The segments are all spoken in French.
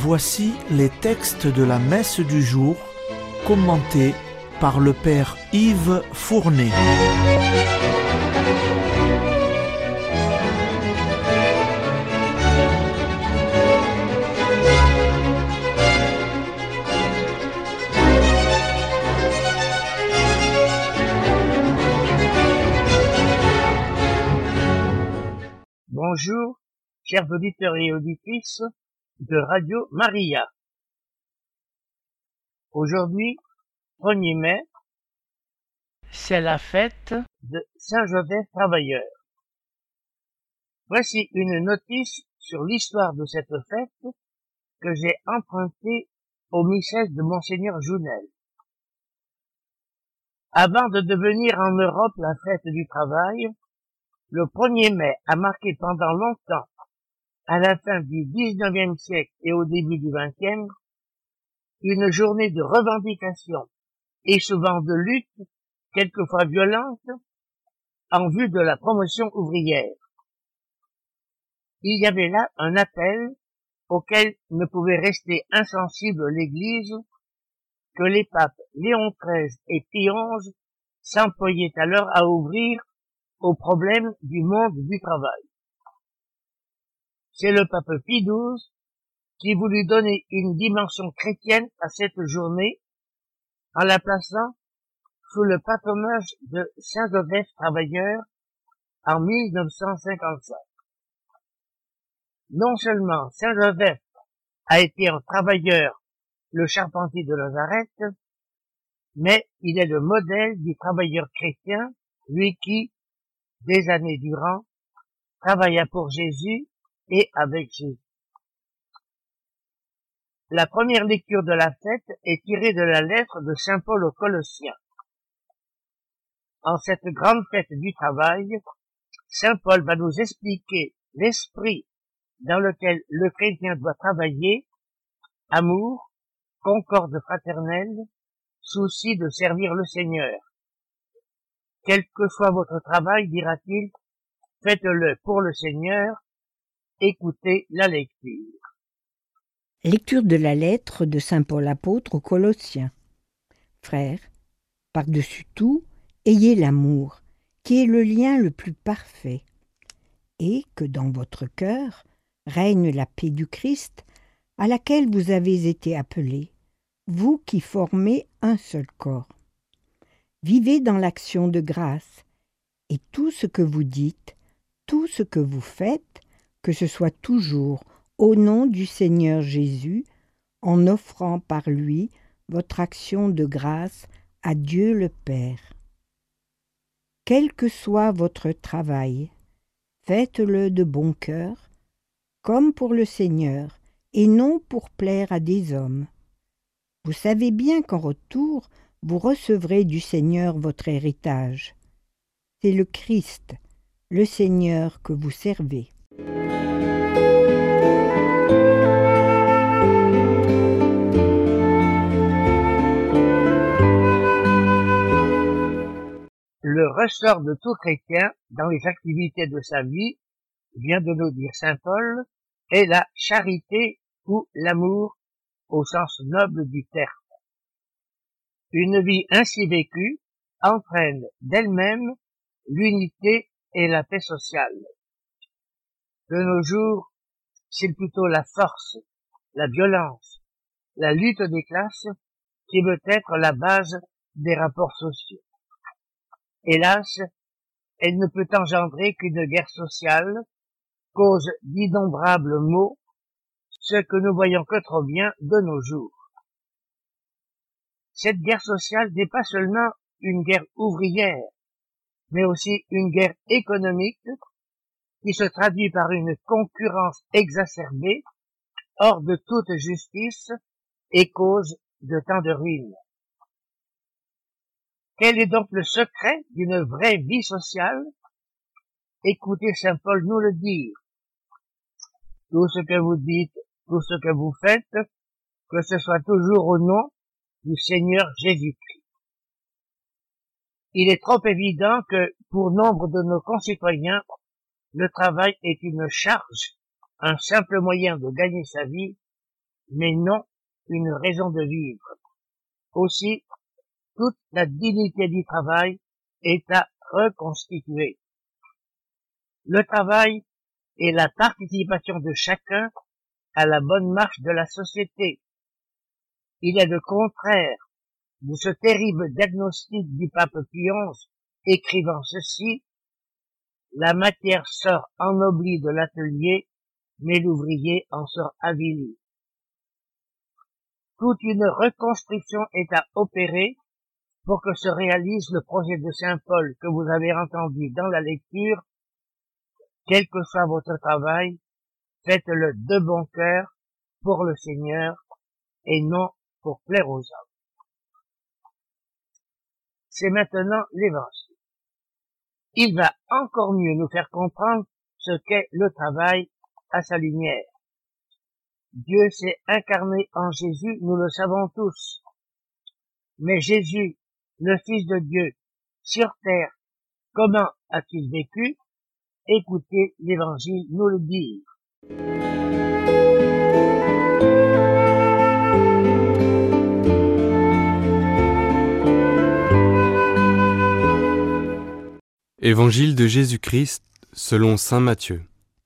Voici les textes de la messe du jour, commentés par le Père Yves Fournet. Bonjour, chers auditeurs et auditrices de Radio Maria. Aujourd'hui, 1er mai, c'est la fête de Saint-Joseph Travailleur. Voici une notice sur l'histoire de cette fête que j'ai empruntée au missel de Monseigneur Jounel. Avant de devenir en Europe la fête du travail, le 1er mai a marqué pendant longtemps, à la fin du 19e siècle et au début du 20e, une journée de revendication et souvent de lutte, quelquefois violente, en vue de la promotion ouvrière. Il y avait là un appel auquel ne pouvait rester insensible l'Église, que les papes Léon XIII et Pie XI s'employaient alors à ouvrir aux problèmes du monde du travail. C'est le pape Pie XII qui voulut donner une dimension chrétienne à cette journée en la plaçant sous le patronage de Saint-Joseph Travailleur en 1955. Non seulement Saint-Joseph a été un travailleur, le charpentier de Nazareth, mais il est le modèle du travailleur chrétien, lui qui, des années durant, travailla pour Jésus et avec Jésus. La première lecture de la fête est tirée de la lettre de Saint Paul aux Colossiens. En cette grande fête du travail, Saint Paul va nous expliquer l'esprit dans lequel le chrétien doit travailler: amour, concorde fraternelle, souci de servir le Seigneur. Quel que soit votre travail, dira-t-il, faites-le pour le Seigneur. Écoutez la lecture. Lecture de la lettre de saint Paul apôtre aux Colossiens. Frères, par-dessus tout, ayez l'amour, qui est le lien le plus parfait, et que dans votre cœur règne la paix du Christ, à laquelle vous avez été appelés, vous qui formez un seul corps. Vivez dans l'action de grâce, et tout ce que vous dites, tout ce que vous faites, que ce soit toujours au nom du Seigneur Jésus, en offrant par lui votre action de grâce à Dieu le Père. Quel que soit votre travail, faites-le de bon cœur, comme pour le Seigneur, et non pour plaire à des hommes. Vous savez bien qu'en retour, vous recevrez du Seigneur votre héritage. C'est le Christ, le Seigneur que vous servez. Le ressort de tout chrétien dans les activités de sa vie, vient de nous dire saint Paul, est la charité ou l'amour au sens noble du terme. Une vie ainsi vécue entraîne d'elle-même l'unité et la paix sociale. De nos jours, c'est plutôt la force, la violence, la lutte des classes qui veut être la base des rapports sociaux. Hélas, elle ne peut engendrer qu'une guerre sociale, cause d'innombrables maux, ce que nous voyons que trop bien de nos jours. Cette guerre sociale n'est pas seulement une guerre ouvrière, mais aussi une guerre économique qui se traduit par une concurrence exacerbée, hors de toute justice et cause de tant de ruines. Quel est donc le secret d'une vraie vie sociale? Écoutez saint Paul nous le dire. Tout ce que vous dites, tout ce que vous faites, que ce soit toujours au nom du Seigneur Jésus-Christ. Il est trop évident que, pour nombre de nos concitoyens, le travail est une charge, un simple moyen de gagner sa vie, mais non une raison de vivre. Aussi, toute la dignité du travail est à reconstituer. Le travail est la participation de chacun à la bonne marche de la société. Il est le contraire de ce terrible diagnostic du pape Pie XI écrivant ceci: la matière sort ennoblie de l'atelier, mais l'ouvrier en sort avili. Toute une reconstruction est à opérer pour que se réalise le projet de Saint Paul que vous avez entendu dans la lecture. Quel que soit votre travail, faites-le de bon cœur pour le Seigneur et non pour plaire aux hommes. C'est maintenant l'Évangile. Il va encore mieux nous faire comprendre ce qu'est le travail à sa lumière. Dieu s'est incarné en Jésus, nous le savons tous. Mais Jésus, le Fils de Dieu, sur terre, comment a-t-il vécu? Écoutez l'Évangile nous le dire. Évangile de Jésus-Christ selon saint Matthieu.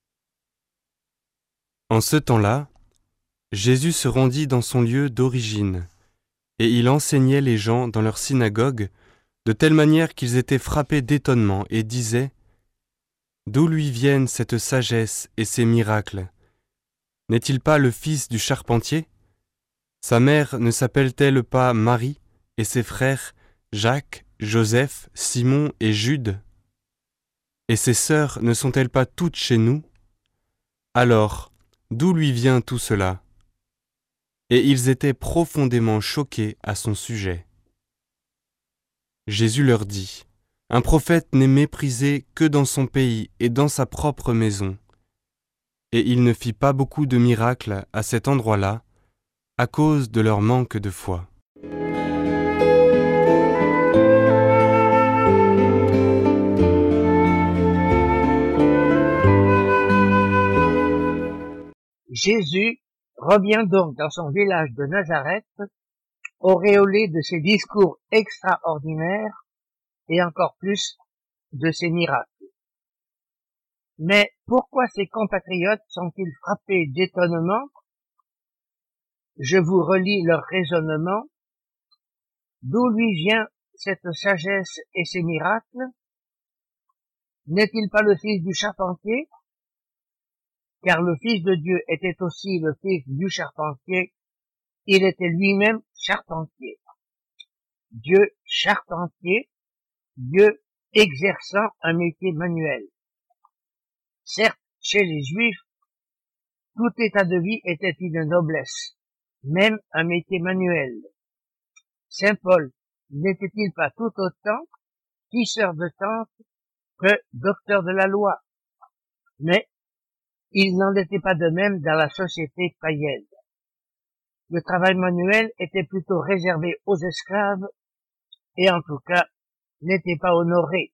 En ce temps-là, Jésus se rendit dans son lieu d'origine, et il enseignait les gens dans leur synagogue, de telle manière qu'ils étaient frappés d'étonnement et disaient: d'où lui viennent cette sagesse et ces miracles? N'est-il pas le fils du charpentier? Sa mère ne s'appelle-t-elle pas Marie, et ses frères Jacques, Joseph, Simon et Jude? Et ses sœurs ne sont-elles pas toutes chez nous? Alors, d'où lui vient tout cela? Et ils étaient profondément choqués à son sujet. Jésus leur dit: un prophète n'est méprisé que dans son pays et dans sa propre maison. Et il ne fit pas beaucoup de miracles à cet endroit-là, à cause de leur manque de foi. Jésus revient donc dans son village de Nazareth, auréolé de ses discours extraordinaires et encore plus de ses miracles. Mais pourquoi ses compatriotes sont-ils frappés d'étonnement? Je vous relis leur raisonnement. D'où lui vient cette sagesse et ces miracles? N'est-il pas le fils du charpentier? Car le Fils de Dieu était aussi le fils du charpentier, il était lui-même charpentier. Dieu charpentier, Dieu exerçant un métier manuel. Certes, chez les Juifs, tout état de vie était une noblesse, même un métier manuel. Saint Paul n'était-il pas tout autant tisseur de tentes que docteur de la loi? Mais il n'en était pas de même dans la société païenne. Le travail manuel était plutôt réservé aux esclaves et en tout cas n'était pas honoré.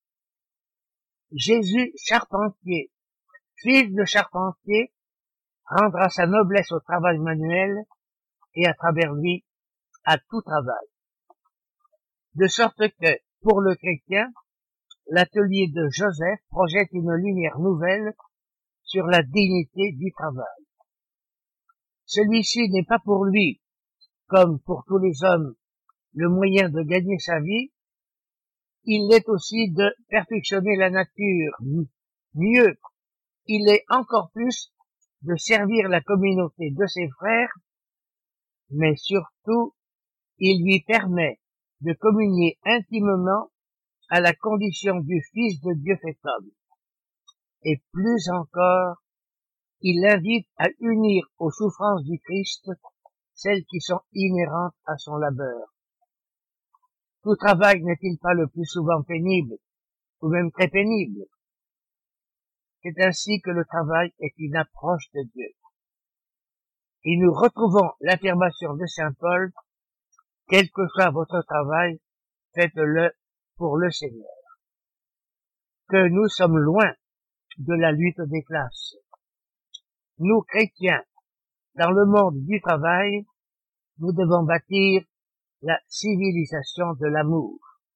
Jésus, charpentier, fils de charpentier, rendra sa noblesse au travail manuel et à travers lui à tout travail. De sorte que, pour le chrétien, l'atelier de Joseph projette une lumière nouvelle sur la dignité du travail. Celui-ci n'est pas pour lui, comme pour tous les hommes, le moyen de gagner sa vie, il l'est aussi de perfectionner la nature. Mieux, il est encore plus de servir la communauté de ses frères, mais surtout, il lui permet de communier intimement à la condition du Fils de Dieu fait homme. Et plus encore, il l'invite à unir aux souffrances du Christ celles qui sont inhérentes à son labeur. Tout travail n'est-il pas le plus souvent pénible, ou même très pénible? C'est ainsi que le travail est une approche de Dieu. Et nous retrouvons l'affirmation de Saint Paul: quel que soit votre travail, faites-le pour le Seigneur. Que nous sommes loin de la lutte des classes. Nous, chrétiens, dans le monde du travail, nous devons bâtir la civilisation de l'amour.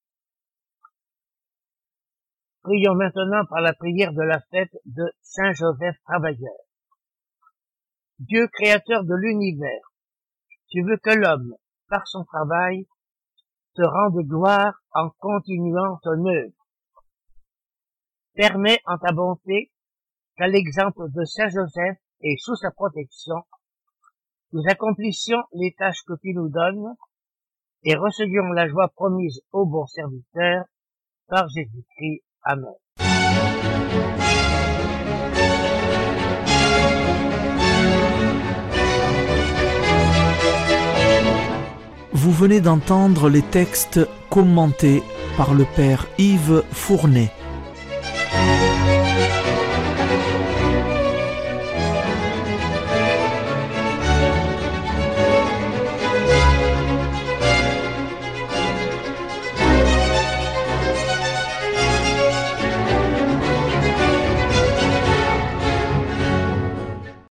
Prions maintenant par la prière de la fête de Saint Joseph Travailleur. Dieu créateur de l'univers, tu veux que l'homme, par son travail, te rende gloire en continuant ton œuvre. Permets en ta bonté qu'à l'exemple de Saint Joseph et sous sa protection, nous accomplissions les tâches que tu nous donnes et recevions la joie promise aux bons serviteurs par Jésus-Christ. Amen. Vous venez d'entendre les textes commentés par le Père Yves Fournet.